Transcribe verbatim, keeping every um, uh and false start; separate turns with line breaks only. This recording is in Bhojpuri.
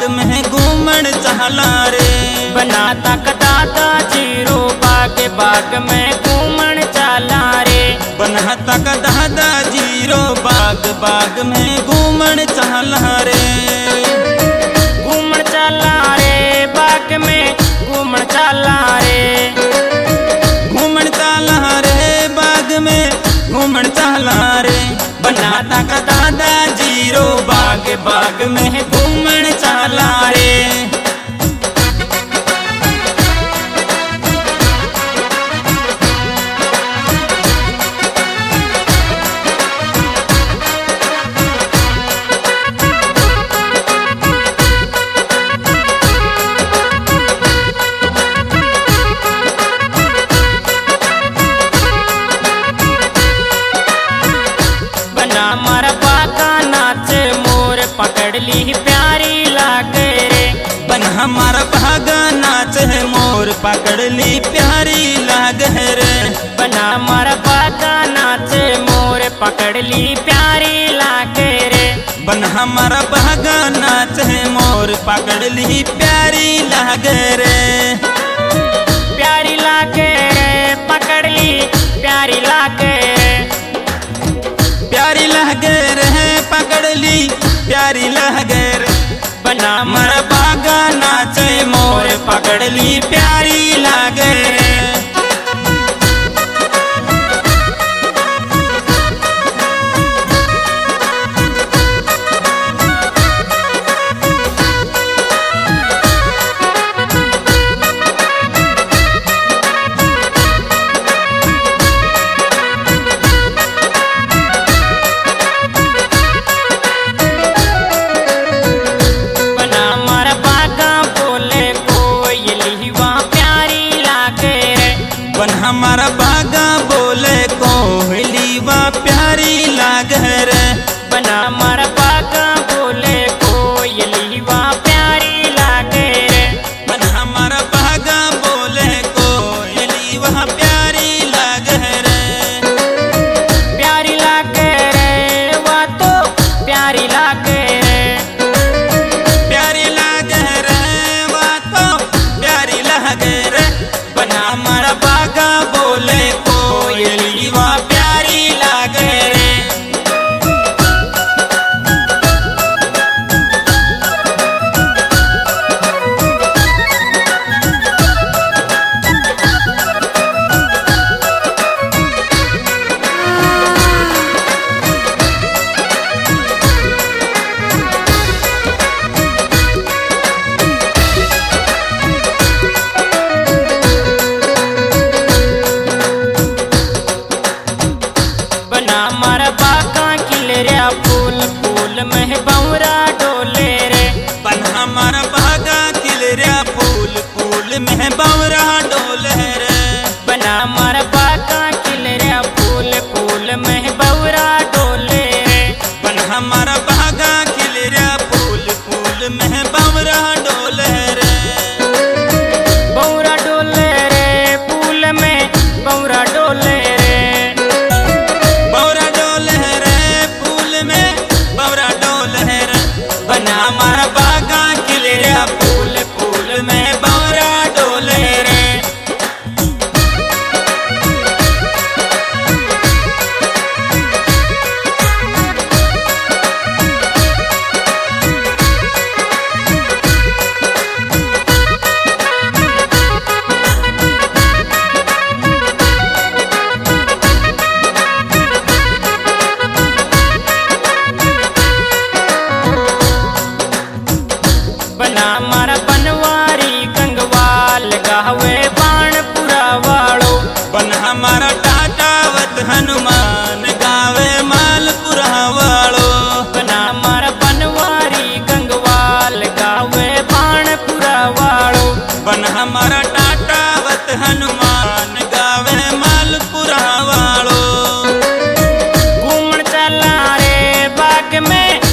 में घूमन चहला रे।
बनाता दादा जीरो बाग बाग में घूमन चला रे।
बनाता का दादा जीरो बाग बाग में घूमन चहला रे।
घूमन चला रे बाग में घूमन चला रे।
घूमन चला रे बाग में घूमन चहला रे। बनाता का दादा जीरो बाग बाग में घूमन चला रे।
हमारा बाका नाचे मोर पकड़ ली प्यारी लागे रे।
बन हमारा भागा नाच है मोर पकड़ ली प्यारी लागे रे।
बन हमारा बाका नाचे मोर पकड़ ली प्यारी लागे रे।
बन हमारा भागा नाच है मोर पकड़ ली प्यारी लागे रे।
प्यारी लागे रे पकड़ ली प्यारी लागे रे।
प्यारी लगे रे पकड़ ली प्यारी लगे रे।
बना
मर बागा नाचे मोर पकड़ ली प्यारी लगे रे। बन हमारा बागा बोले कोहली वा प्यारी लागे रे।
बन हमारा बागा बोले कोयली वा प्यारी लागे रे।
बन हमारा बागा बोले कोहली वा प्यारी लागे रे।
प्यारी लागे रे वा तो प्यारी लागे रे।
प्यारी लागे रे वा तो प्यारी लागे रे। बन हमारा बागा बोले कोयली वा प्यारी लागे रे।
हमारा बागा खिलरिया फूल फूल में बौरा डोले रे।
बन हमारा बागा खिलरिया फूल फूल में बौरा डोले रे।
बन हमारा बागा खिलरिया फूल फूल में बौरा डोले रे।
बन हमारा बागा खिलरिया फूल फूल में बौरा डोले रे।
बौरा डोले रे फूल में बौरा डोले रे।
बन हमारा बागा खिलरिया फूल फूल में बौरा डोले रे।
बना हमारा बनवारी गंगवाल गावे बाणपुरा वालो।
बन हमारा टाटावत हनुमान गावे मालपुरा वालो।
बना हमारा बनवारी गंगवाल गावे बाणपुरा वालो।
बन हमारा टाटावत हनुमान गावे मालपुरा वालो।
घूमन चला रे बाग में